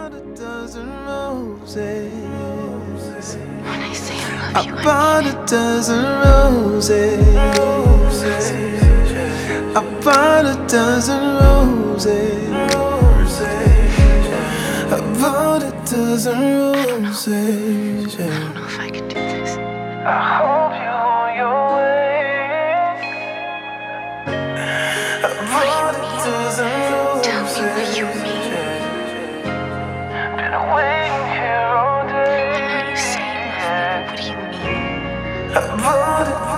bought a dozen roses. When I say I I love you, bought I a mean it. dozen roses. I bought a dozen roses. I bought a dozen roses. I don't know if I can do this. I hope you're on your way. I bought a dozen roses. Tell me what you mean. Been waiting here all day. I know you say you love me, but what do you mean? I bought a